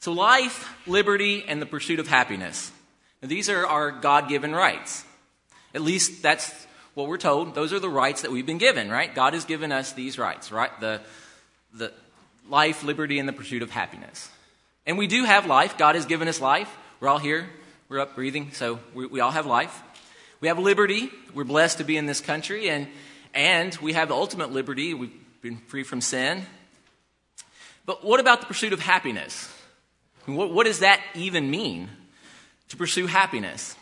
So life, liberty, and the pursuit of happiness. Now, these are our God-given rights. At least that's what we're told. Those are the rights that we've been given, right? God has given us these rights, right? The life, liberty, and the pursuit of happiness. And we do have life. God has given us life. We're all here. We're up breathing, so we all have life. We have liberty. We're blessed to be in this country, and we have the ultimate liberty. We've been free from sin. But what about the pursuit of happiness? What does that even mean, to pursue happiness?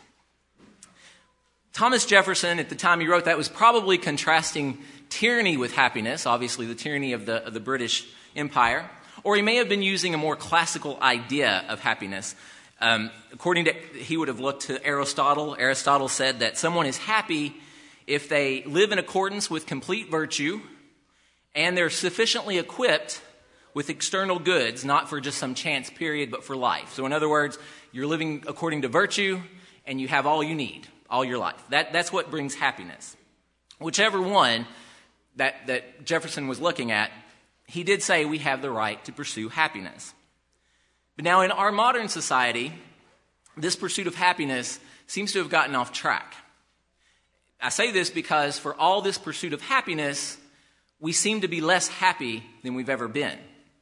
Thomas Jefferson, at the time he wrote that, was probably contrasting tyranny with happiness, obviously the tyranny of the British Empire, or he may have been using a more classical idea of happiness. He would have looked to Aristotle. Aristotle said that someone is happy if they live in accordance with complete virtue and they're sufficiently equipped with external goods, not for just some chance period, but for life. So in other words, you're living according to virtue and you have all you need all your life. That's what brings happiness. Whichever one that Jefferson was looking at, he did say we have the right to pursue happiness. But now in our modern society, this pursuit of happiness seems to have gotten off track. I say this because for all this pursuit of happiness, we seem to be less happy than we've ever been.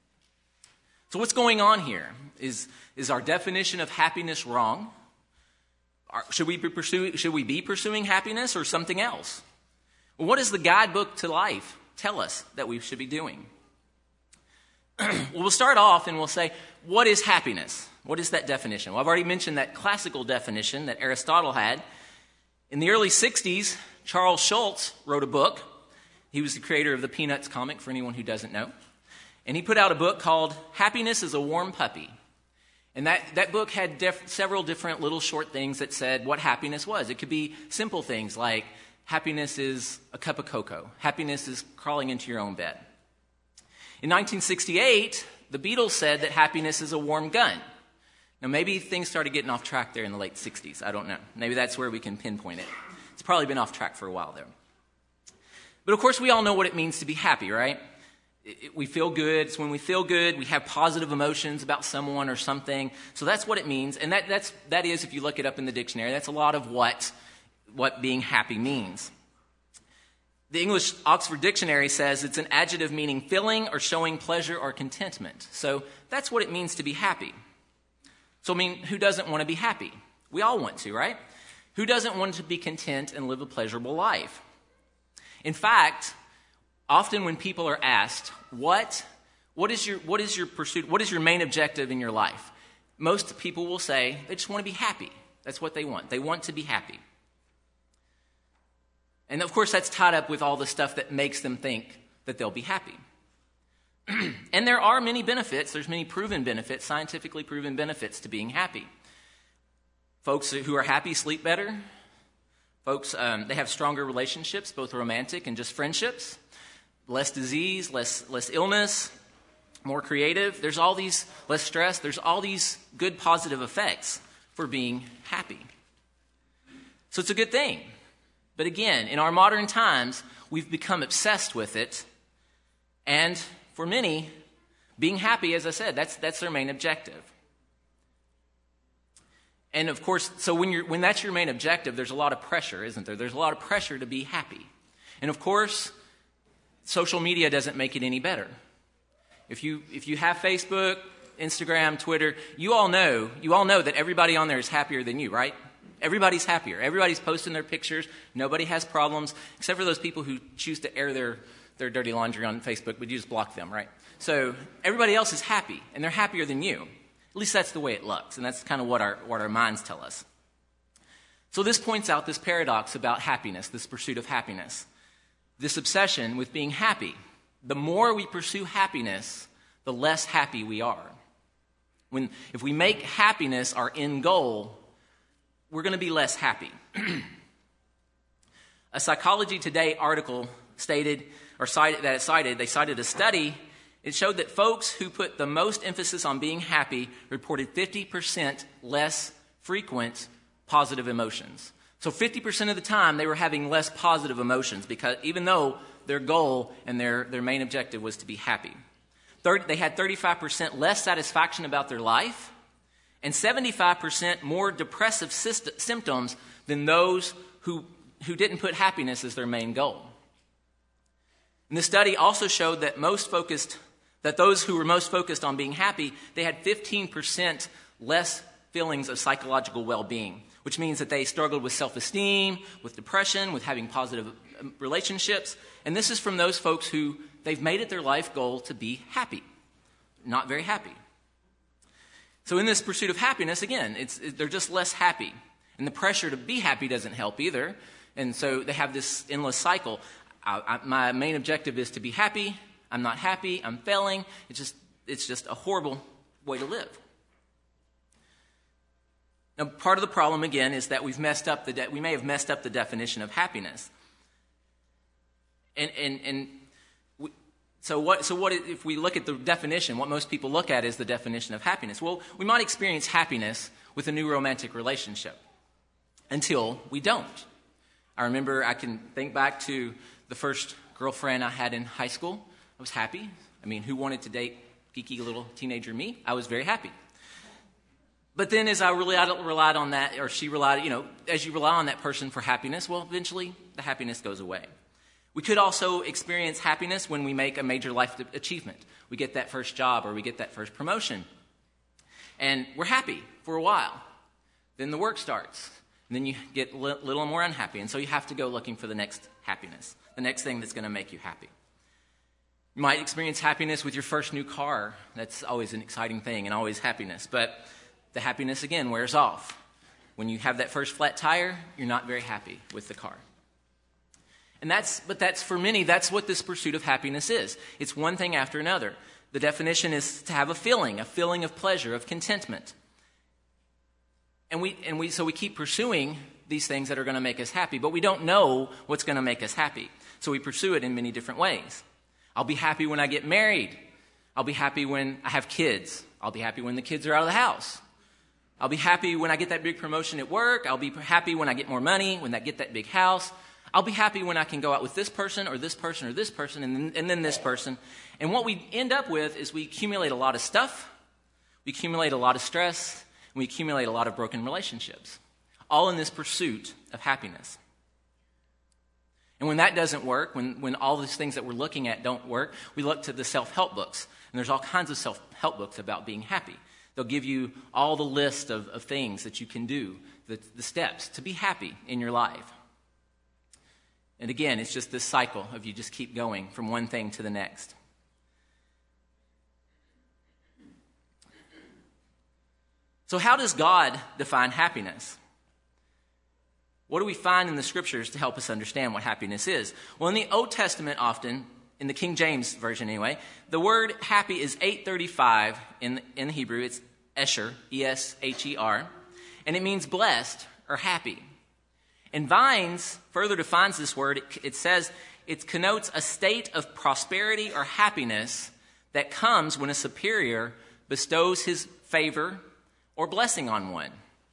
So what's going on here? Is our definition of happiness wrong? Should we be pursuing happiness or something else? Well, what does the guidebook to life tell us that we should be doing? Well, we'll start off and we'll say, what is happiness? What is that definition? Well, I've already mentioned that classical definition that Aristotle had. In the early 60s, Charles Schulz wrote a book. He was the creator of the Peanuts comic, for anyone who doesn't know. And he put out a book called Happiness is a Warm Puppy. And that book had several different little short things that said what happiness was. It could be simple things like happiness is a cup of cocoa. Happiness is crawling into your own bed. In 1968, the Beatles said that happiness is a warm gun. Now, maybe things started getting off track there in the late 60s. I don't know. Maybe that's where we can pinpoint it. It's probably been off track for a while there. But, of course, we all know what it means to be happy, right? We feel good. It's when we feel good, we have positive emotions about someone or something. So that's what it means. And that is, if you look it up in the dictionary, that's a lot of what being happy means. The English Oxford Dictionary says it's an adjective meaning feeling or showing pleasure or contentment. So that's what it means to be happy. So, who doesn't want to be happy? We all want to, right? Who doesn't want to be content and live a pleasurable life? In fact, often when people are asked, what is your pursuit, what is your main objective in your life? Most people will say they just want to be happy. That's what they want. They want to be happy. And of course, that's tied up with all the stuff that makes them think that they'll be happy. And there are many benefits. There's many proven benefits, scientifically proven benefits to being happy. Folks who are happy sleep better. Folks, they have stronger relationships, both romantic and just friendships. Less disease, less illness, more creative. There's all these, less stress. There's all these good positive effects for being happy. So it's a good thing. But again, in our modern times, we've become obsessed with it. And for many, being happy, as I said, that's their main objective. And of course, so when that's your main objective, there's a lot of pressure, isn't there? There's a lot of pressure to be happy. And of course, social media doesn't make it any better. If you have Facebook, Instagram, Twitter, you all know that everybody on there is happier than you, right? Everybody's happier. Everybody's posting their pictures. Nobody has problems, except for those people who choose to air their dirty laundry on Facebook, but you just block them, right? So everybody else is happy, and they're happier than you. At least that's the way it looks, and that's kind of what our minds tell us. So this points out this paradox about happiness, this pursuit of happiness, this obsession with being happy. The more we pursue happiness, the less happy we are. If we make happiness our end goal, we're going to be less happy. A Psychology Today article cited a study. It showed that folks who put the most emphasis on being happy reported 50% less frequent positive emotions. So 50% of the time they were having less positive emotions, because even though their goal and their main objective was to be happy. They had 35% less satisfaction about their life and 75% more depressive symptoms than those who didn't put happiness as their main goal. And the study also showed that those who were most focused on being happy, they had 15% less feelings of psychological well-being, which means that they struggled with self-esteem, with depression, with having positive relationships. And this is from those folks who they've made it their life goal to be happy, not very happy. So in this pursuit of happiness, again, they're just less happy. And the pressure to be happy doesn't help either. And so they have this endless cycle. My main objective is to be happy. I'm not happy. I'm failing. It's just a horrible way to live. Now, part of the problem, again, is that we may have messed up the definition of happiness. So what if we look at the definition? What most people look at is the definition of happiness. Well, we might experience happiness with a new romantic relationship until we don't. I can think back to the first girlfriend I had in high school. I was happy. I mean, who wanted to date geeky little teenager me? I was very happy. But then as I relied on that, or she relied, as you rely on that person for happiness, well, eventually the happiness goes away. We could also experience happiness when we make a major life achievement. We get that first job or we get that first promotion. And we're happy for a while. Then the work starts. And then you get a little more unhappy. And so you have to go looking for the next happiness, the next thing that's going to make you happy. You might experience happiness with your first new car. That's always an exciting thing and always happiness. But the happiness, again, wears off. When you have that first flat tire, you're not very happy with the car. But that's for many, that's what this pursuit of happiness is. It's one thing after another. The definition is to have a feeling of pleasure, of contentment. So we keep pursuing these things that are going to make us happy, but we don't know what's going to make us happy. So we pursue it in many different ways. I'll be happy when I get married. I'll be happy when I have kids. I'll be happy when the kids are out of the house. I'll be happy when I get that big promotion at work. I'll be happy when I get more money, when I get that big house. I'll be happy when I can go out with this person or this person or this person and then this person. And what we end up with is we accumulate a lot of stuff, we accumulate a lot of stress, and we accumulate a lot of broken relationships, all in this pursuit of happiness. And when that doesn't work, when all these things that we're looking at don't work, we look to the self-help books. And there's all kinds of self-help books about being happy. They'll give you all the list of things that you can do, the steps to be happy in your life. And again, it's just this cycle of you just keep going from one thing to the next. So how does God define happiness? What do we find in the scriptures to help us understand what happiness is? Well, in the Old Testament often, in the King James Version anyway, the word happy is 835 in the Hebrew. It's Esher, E-S-H-E-R, and it means blessed or happy. And Vines further defines this word. It says it connotes a state of prosperity or happiness that comes when a superior bestows his favor or blessing on one.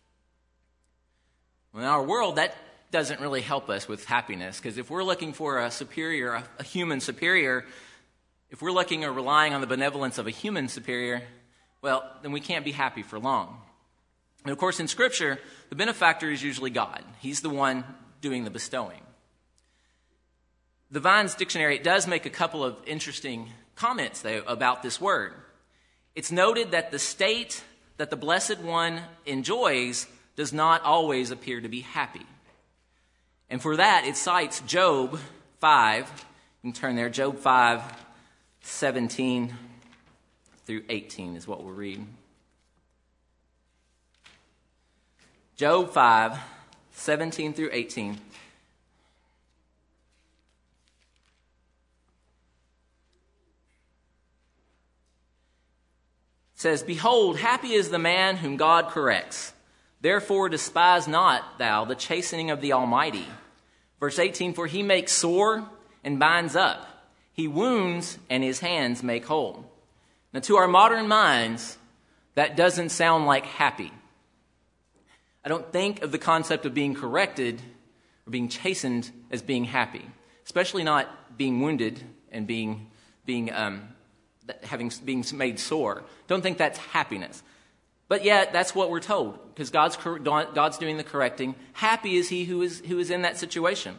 Well, in our world, that doesn't really help us with happiness, because if we're looking for a superior, a human superior, if we're looking or relying on the benevolence of a human superior, well, then we can't be happy for long. And of course, in Scripture, the benefactor is usually God. He's the one doing the bestowing. The Vines Dictionary, it does make a couple of interesting comments, though, about this word. It's noted that the state that the Blessed One enjoys does not always appear to be happy. And for that, it cites Job 5. You can turn there. Job 5, 17 through 18 is what we'll read. Job 5, 17 through 18. It says, "Behold, happy is the man whom God corrects. Therefore despise not thou the chastening of the Almighty." Verse 18, "For he makes sore and binds up. He wounds and his hands make whole." Now to our modern minds, that doesn't sound like happy. I don't think of the concept of being corrected or being chastened as being happy, especially not being wounded and being being made sore. Don't think that's happiness. But yet, that's what we're told, because God's doing the correcting. Happy is he who is in that situation.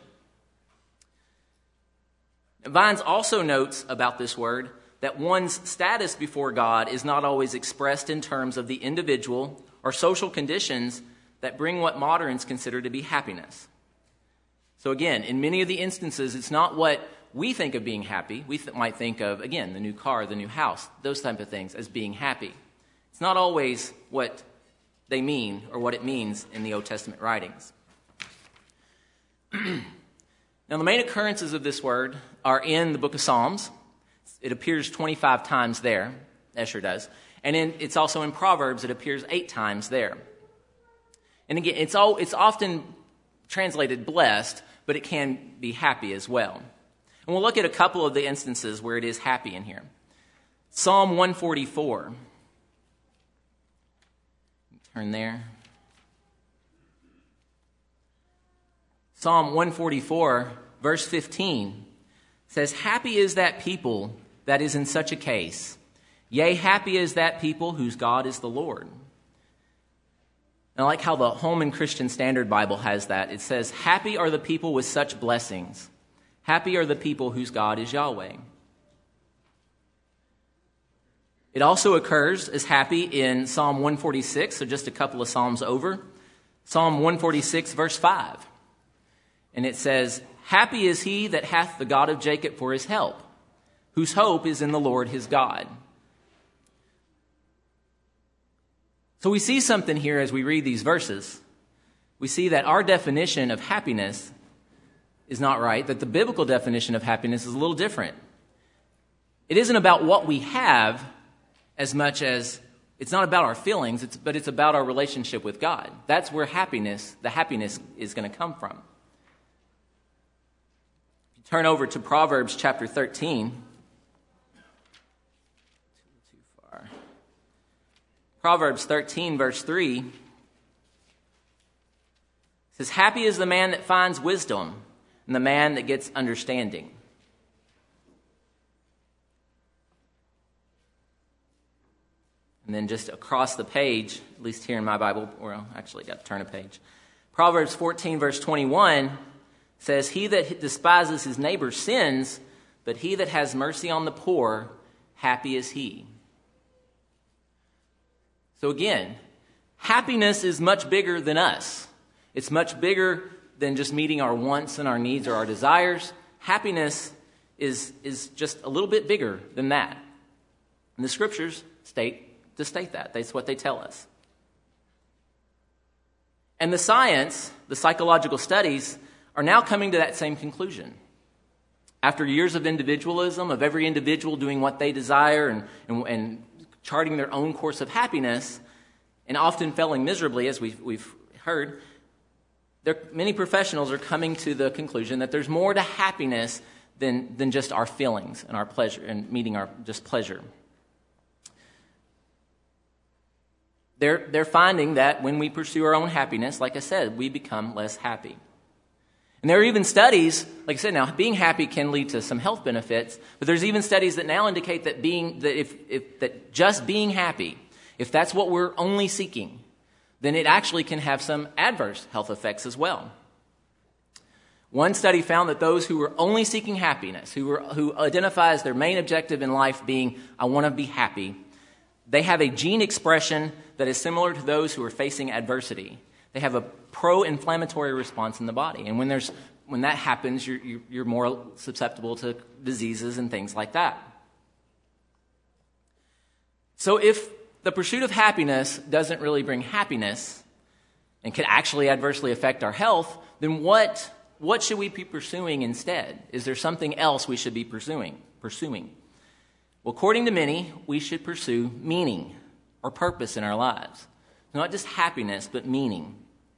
Vines also notes about this word that one's status before God is not always expressed in terms of the individual or social conditions that bring what moderns consider to be happiness. So again, in many of the instances, it's not what we think of being happy. We might think of, again, the new car, the new house, those type of things as being happy. It's not always what they mean or what it means in the Old Testament writings. Now, the main occurrences of this word are in the book of Psalms. It appears 25 times there, Escher does. And it's also in Proverbs. It appears 8 times there. And again, it's often translated blessed, but it can be happy as well. And we'll look at a couple of the instances where it is happy in here. Psalm 144. Turn there. Psalm 144, verse 15, says, "Happy is that people that is in such a case. Yea, happy is that people whose God is the Lord." And I like how the Holman Christian Standard Bible has that. It says, "Happy are the people with such blessings. Happy are the people whose God is Yahweh." It also occurs as happy in Psalm 146, so just a couple of psalms over. Psalm 146, verse 5. And it says, "Happy is he that hath the God of Jacob for his help, whose hope is in the Lord his God." So we see something here as we read these verses. We see that our definition of happiness is not right, that the biblical definition of happiness is a little different. It isn't about what we have as much as it's not about our feelings, but it's about our relationship with God. That's where the happiness is going to come from. If you turn over to Proverbs chapter 13. Proverbs 13, verse 3 says, "Happy is the man that finds wisdom and the man that gets understanding." And then just across the page, at least here in my Bible, or actually got to turn a page. Proverbs 14, verse 21 says, "He that despises his neighbor sins, but he that has mercy on the poor, happy is he." So again, happiness is much bigger than us. It's much bigger than just meeting our wants and our needs or our desires. Happiness is just a little bit bigger than that. And the scriptures state that. That's what they tell us. And the science, the psychological studies, are now coming to that same conclusion. After years of individualism, of every individual doing what they desire and charting their own course of happiness, and often failing miserably, as we've heard, many professionals are coming to the conclusion that there's more to happiness than just our feelings and our pleasure and meeting our just pleasure. They're finding that when we pursue our own happiness, like I said, we become less happy. And there are even studies, like I said, now being happy can lead to some health benefits, but there's even studies that now indicate that that just being happy, if that's what we're only seeking, then it actually can have some adverse health effects as well. One study found that those who were only seeking happiness, who identifies their main objective in life being, I want to be happy, they have a gene expression that is similar to those who are facing adversity. They have a pro-inflammatory response in the body. And when that happens, you're more susceptible to diseases and things like that. So if the pursuit of happiness doesn't really bring happiness and can actually adversely affect our health, then what should we be pursuing instead? Is there something else we should be pursuing? Well, according to many, we should pursue meaning or purpose in our lives. Not just happiness, but meaning.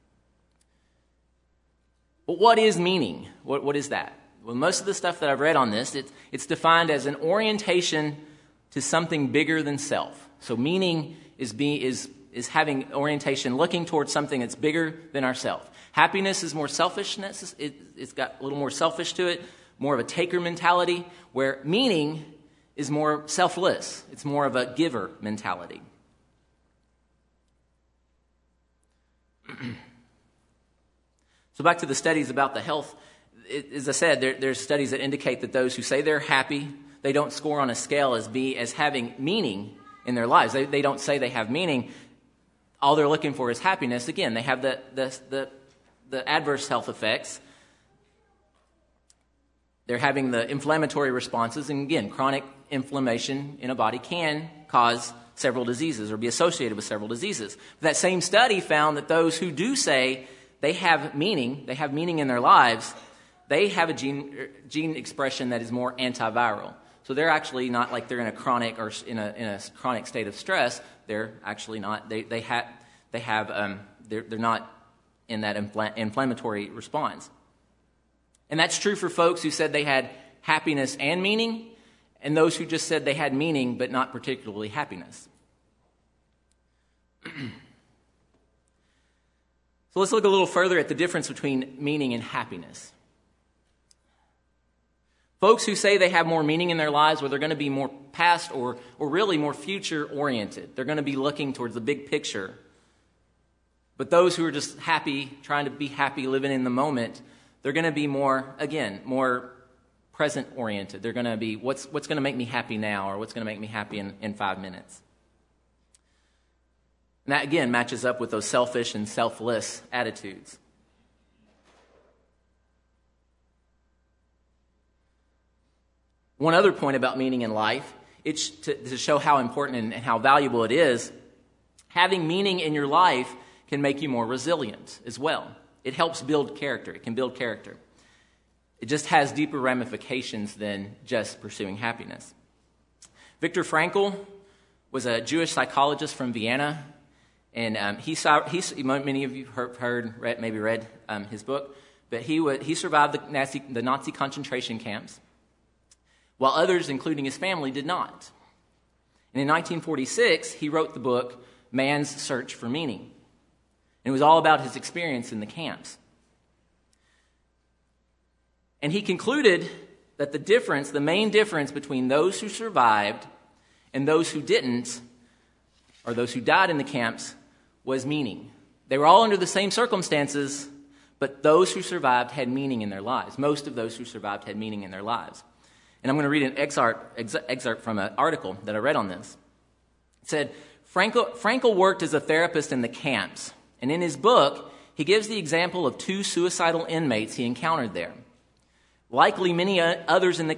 But what is meaning? What is that? Well, most of the stuff that I've read on this, it's defined as an orientation to something bigger than self. So meaning is having orientation, looking towards something that's bigger than ourselves. Happiness is more selfishness. It's got a little more selfish to it, more of a taker mentality, where meaning is more selfless. It's more of a giver mentality. So back to the studies about the health. As I said, there's studies that indicate that those who say they're happy, they don't score on a scale as having meaning in their lives. They don't say they have meaning. All they're looking for is happiness. Again, they have the adverse health effects. They're having the inflammatory responses. And again, chronic inflammation in a body can cause several diseases or be associated with several diseases. That same study found that those who do say they have meaning in their lives, they have a gene expression that is more antiviral. So they're actually not like they're in a chronic or in a chronic state of stress. They're actually not. They're not in that inflammatory response. And that's true for folks who said they had happiness and meaning, and those who just said they had meaning but not particularly happiness. So let's look a little further at the difference between meaning and happiness. Folks who say they have more meaning in their lives, well, they're going to be more past or really more future-oriented. They're going to be looking towards the big picture. But those who are just happy, trying to be happy, living in the moment, they're going to be more present-oriented. They're going to be, what's going to make me happy now, or what's going to make me happy in 5 minutes? And that, again, matches up with those selfish and selfless attitudes. One other point about meaning in life, it's to show how important and how valuable it is, having meaning in your life can make you more resilient as well. It helps build character. It can build character. It just has deeper ramifications than just pursuing happiness. Viktor Frankl was a Jewish psychologist from Vienna, and many of you read his book, but he survived the Nazi concentration camps, while others, including his family, did not. And in 1946, he wrote the book Man's Search for Meaning. And it was all about his experience in the camps. And he concluded that the main difference between those who survived and those who didn't, or those who died in the camps, was meaning. They were all under the same circumstances, but those who survived had meaning in their lives. Most of those who survived had meaning in their lives. And I'm going to read an excerpt from an article that I read on this. It said, Frankl worked as a therapist in the camps, and in his book, he gives the example of 2 suicidal inmates he encountered there. Like many others in the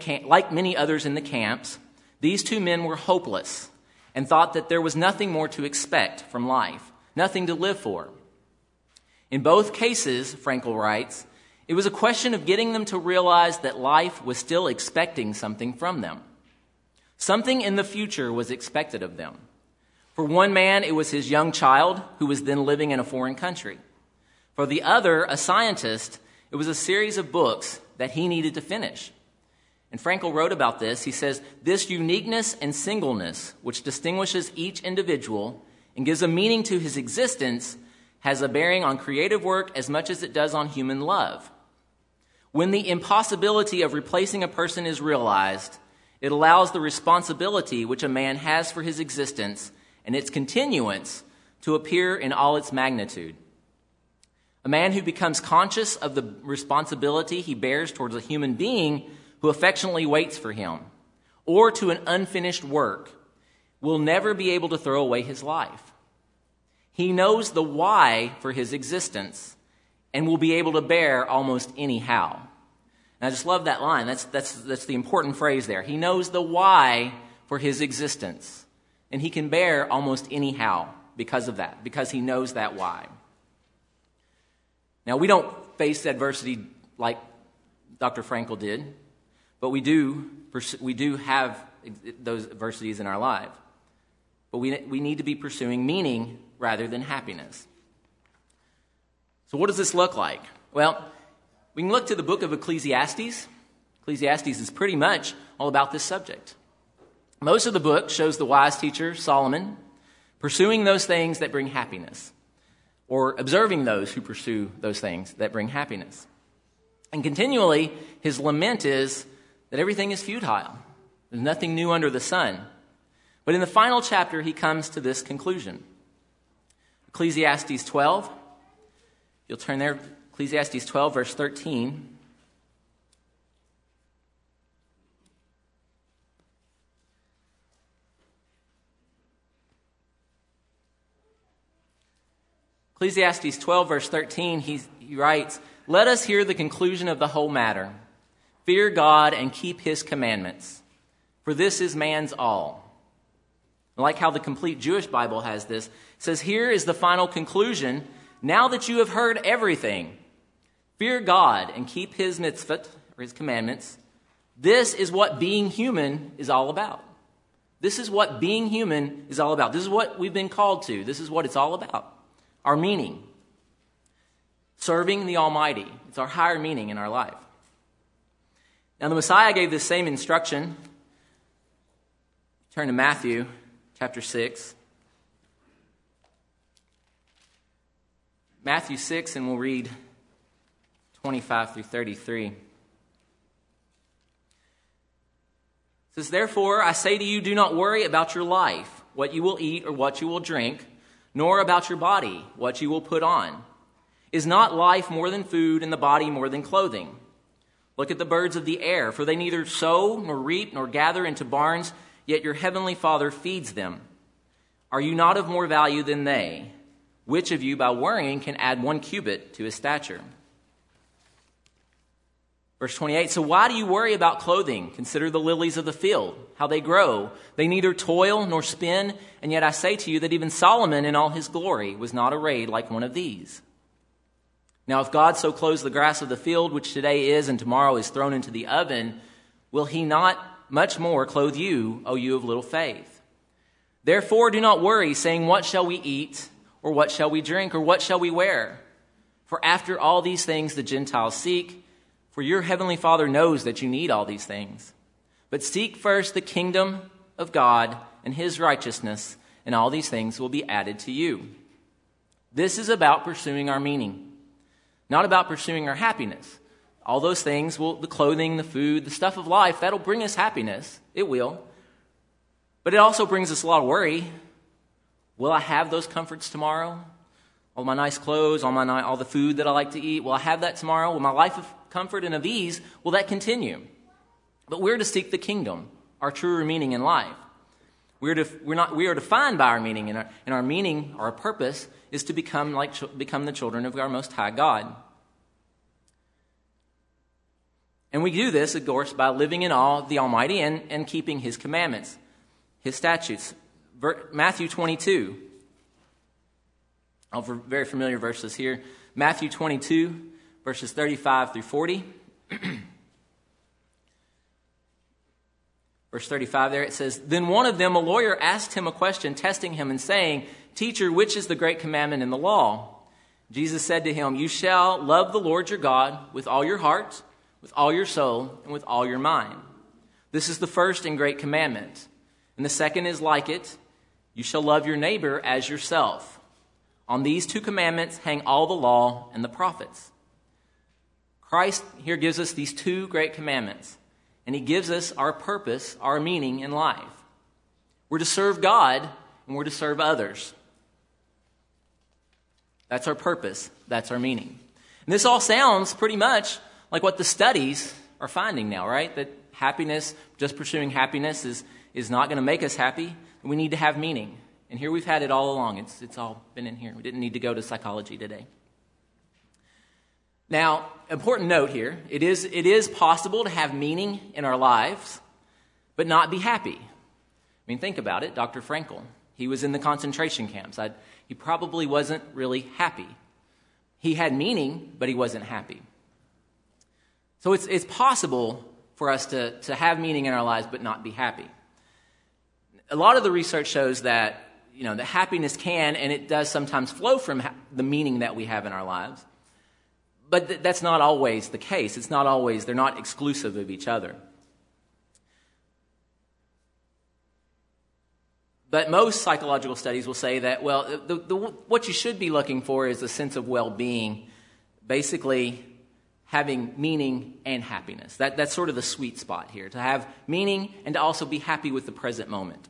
camps, these 2 men were hopeless and thought that there was nothing more to expect from life, nothing to live for. In both cases, Frankl writes, it was a question of getting them to realize that life was still expecting something from them. Something in the future was expected of them. For one man, it was his young child who was then living in a foreign country. For the other, a scientist, it was a series of books that he needed to finish. And Frankl wrote about this. He says, this uniqueness and singleness, which distinguishes each individual and gives a meaning to his existence, has a bearing on creative work as much as it does on human love. When the impossibility of replacing a person is realized, it allows the responsibility which a man has for his existence and its continuance to appear in all its magnitude. A man who becomes conscious of the responsibility he bears towards a human being who affectionately waits for him, or to an unfinished work, will never be able to throw away his life. He knows the why for his existence and will be able to bear almost anyhow. And I just love that line. That's the important phrase there. He knows the why for his existence, and he can bear almost anyhow because of that, because he knows that why. Now, we don't face adversity like Dr. Frankl did, but we do have those adversities in our life. But we need to be pursuing meaning rather than happiness. So what does this look like? Well, we can look to the book of Ecclesiastes. Ecclesiastes is pretty much all about this subject. Most of the book shows the wise teacher, Solomon, pursuing those things that bring happiness, or observing those who pursue those things that bring happiness. And continually, his lament is that everything is futile, There's nothing new under the sun. But in the final chapter, he comes to this conclusion. Ecclesiastes 12. You'll turn there, Ecclesiastes 12, verse 13. Ecclesiastes 12, verse 13, he writes, "Let us hear the conclusion of the whole matter. Fear God and keep his commandments, for this is man's all." I like how the complete Jewish Bible has this. It says, here is the final conclusion. Now that you have heard everything, fear God and keep his mitzvot, or his commandments. This is what being human is all about. This is what being human is all about. This is what we've been called to. This is what it's all about. Our meaning. Serving the Almighty. It's our higher meaning in our life. Now the Messiah gave this same instruction. Turn to Matthew chapter 6. Matthew 6, and we'll read 25 through 33. It says, "Therefore I say to you, do not worry about your life, what you will eat or what you will drink, nor about your body, what you will put on. Is not life more than food, and the body more than clothing? Look at the birds of the air, for they neither sow nor reap nor gather into barns, yet your heavenly Father feeds them. Are you not of more value than they? Which of you, by worrying, can add 1 cubit to his stature?" Verse 28, "So why do you worry about clothing? Consider the lilies of the field, how they grow. They neither toil nor spin, and yet I say to you that even Solomon in all his glory was not arrayed like one of these. Now if God so clothes the grass of the field, which today is and tomorrow is thrown into the oven, will he not much more clothe you, O you of little faith? Therefore do not worry, saying, what shall we eat, or what shall we drink, or what shall we wear? For after all these things the Gentiles seek, for your heavenly Father knows that you need all these things. But seek first the kingdom of God and his righteousness, and all these things will be added to you." This is about pursuing our meaning, not about pursuing our happiness. All those things, the clothing, the food, the stuff of life, that'll bring us happiness. It will. But it also brings us a lot of worry. Will I have those comforts tomorrow? All my nice clothes, all the food that I like to eat, will I have that tomorrow? Will my life of comfort and of ease, will that continue? But we're to seek the kingdom, our truer meaning in life. We are defined by our meaning, and our meaning, our purpose, is to become the children of our Most High God. And we do this, of course, by living in awe of the Almighty and keeping his commandments, his statutes. Matthew 22. All very familiar verses here. Matthew 22, verses 35 through 40. Verse 35 there, it says, "Then one of them, a lawyer, asked him a question, testing him and saying, 'Teacher, which is the great commandment in the law?' Jesus said to him, 'You shall love the Lord your God with all your heart, with all your soul, and with all your mind. This is the first and great commandment. And the second is like it. You shall love your neighbor as yourself. On these 2 commandments hang all the law and the prophets.'" Christ here gives us these 2 great commandments, and he gives us our purpose, our meaning in life. We're to serve God, and we're to serve others. That's our purpose. That's our meaning. And this all sounds pretty much like what the studies are finding now, right? That happiness, just pursuing happiness is not going to make us happy. We need to have meaning. And here we've had it all along. It's all been in here. We didn't need to go to psychology today. Now, important note here, it is possible to have meaning in our lives, but not be happy. I mean, think about it. Dr. Frankl, he was in the concentration camps. He probably wasn't really happy. He had meaning, but he wasn't happy. So it's possible for us to have meaning in our lives, but not be happy. A lot of the research shows that, that happiness can, and it does sometimes flow from the meaning that we have in our lives. But that's not always the case. They're not exclusive of each other. But most psychological studies will say that, what you should be looking for is a sense of well-being. Basically, having meaning and happiness. That's sort of the sweet spot here, to have meaning and to also be happy with the present moment.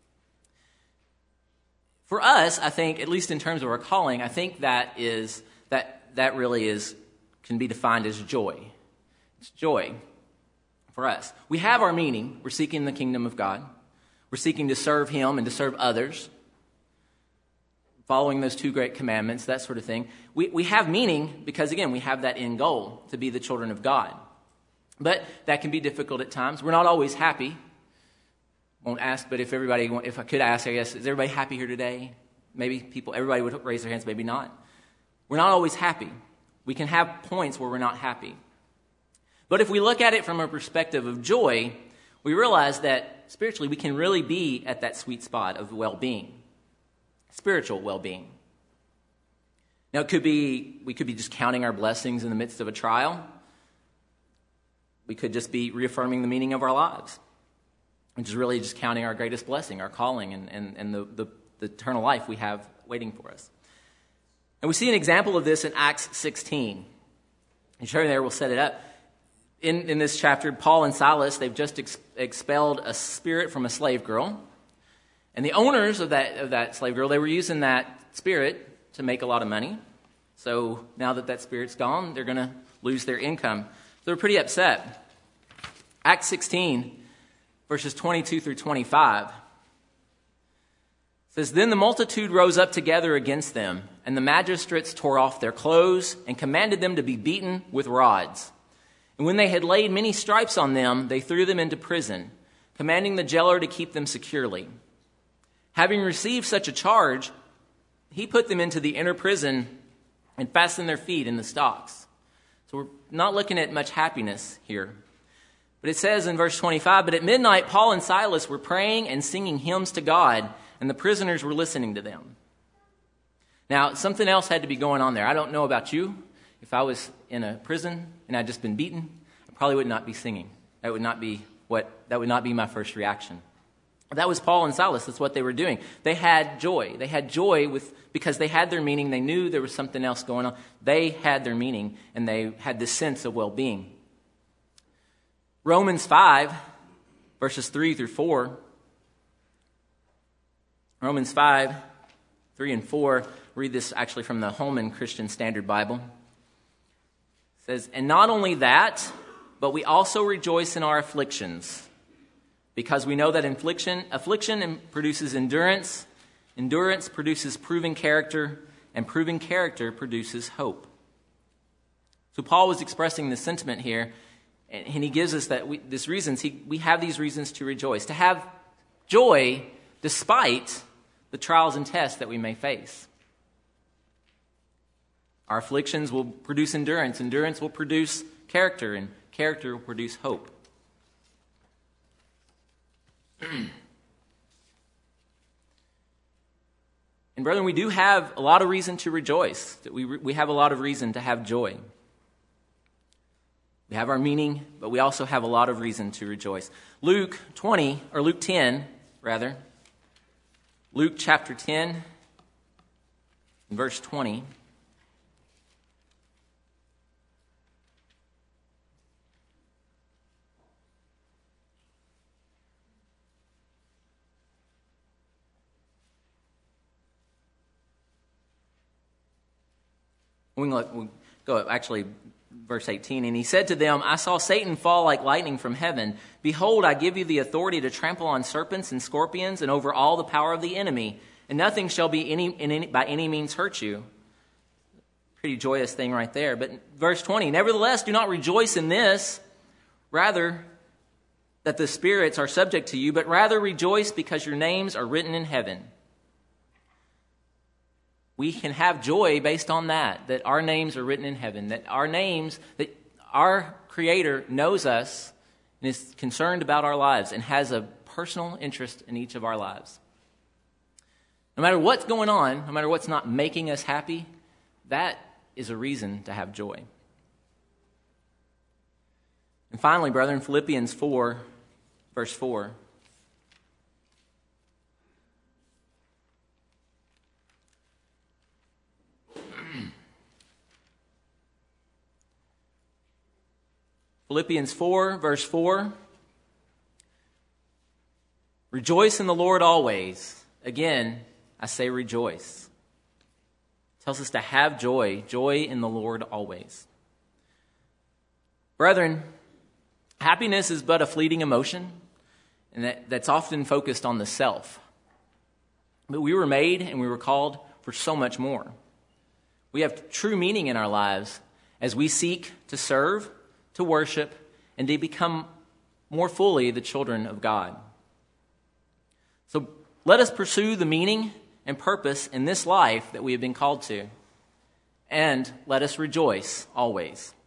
For us, I think, at least in terms of our calling, I think that really can be defined as joy. It's joy for us. We have our meaning. We're seeking the kingdom of God. We're seeking to serve Him and to serve others, following those 2 great commandments, that sort of thing. We have meaning because, again, we have that end goal, to be the children of God. But that can be difficult at times. We're not always happy. Won't ask, but if I could ask, I guess, is everybody happy here today? Maybe everybody would raise their hands, maybe not. We're not always happy. We can have points where we're not happy. But if we look at it from a perspective of joy, we realize that spiritually we can really be at that sweet spot of well-being, spiritual well-being. Now, we could be just counting our blessings in the midst of a trial. We could just be reaffirming the meaning of our lives, which is really just counting our greatest blessing, our calling, and the eternal life we have waiting for us. And we see an example of this in Acts 16. And showing there, we'll set it up. In this chapter, Paul and Silas, they've just expelled a spirit from a slave girl. And the owners of that slave girl, they were using that spirit to make a lot of money. So now that spirit's gone, they're going to lose their income. So they're pretty upset. Acts 16, verses 22 through 25. Says, "Then the multitude rose up together against them, and the magistrates tore off their clothes and commanded them to be beaten with rods. And when they had laid many stripes on them, they threw them into prison, commanding the jailer to keep them securely. Having received such a charge, he put them into the inner prison and fastened their feet in the stocks." So we're not looking at much happiness here. But it says in verse 25, "But at midnight Paul and Silas were praying and singing hymns to God, and the prisoners were listening to them." Now, something else had to be going on there. I don't know about you. If I was in a prison and I'd just been beaten, I probably would not be singing. That would not be my first reaction. That was Paul and Silas. That's what they were doing. They had joy. They had joy because they had their meaning. They knew there was something else going on. They had their meaning, and they had this sense of well-being. Romans 5, verses 3 through 4. Romans 5, 3 and 4. Read this actually from the Holman Christian Standard Bible. It says, "And not only that, but we also rejoice in our afflictions, because we know that affliction produces endurance, endurance produces proven character, and proven character produces hope." So Paul was expressing this sentiment here, and he gives us these reasons. We have these reasons to rejoice, to have joy despite the trials and tests that we may face. Our afflictions will produce endurance. Endurance will produce character, and character will produce hope. And brethren, we do have a lot of reason to rejoice. We have a lot of reason to have joy. We have our meaning, but we also have a lot of reason to rejoice. Luke 10, Luke chapter 10, verse 20. We'll go up, actually, verse 18. "And he said to them, I saw Satan fall like lightning from heaven. Behold, I give you the authority to trample on serpents and scorpions and over all the power of the enemy, and nothing shall by any means hurt you." Pretty joyous thing right there. But verse 20, "Nevertheless, do not rejoice in this, rather that the spirits are subject to you, but rather rejoice because your names are written in heaven." We can have joy based on that our names are written in heaven, that our Creator knows us and is concerned about our lives and has a personal interest in each of our lives. No matter what's going on, no matter what's not making us happy, that is a reason to have joy. And finally, brethren, Philippians 4, verse 4. Philippians 4, verse 4. Rejoice in the Lord always. Again, I say rejoice. It tells us to have joy in the Lord always. Brethren, happiness is but a fleeting emotion, and that's often focused on the self. But we were made and we were called for so much more. We have true meaning in our lives as we seek to serve, to worship, and to become more fully the children of God. So let us pursue the meaning and purpose in this life that we have been called to, and let us rejoice always.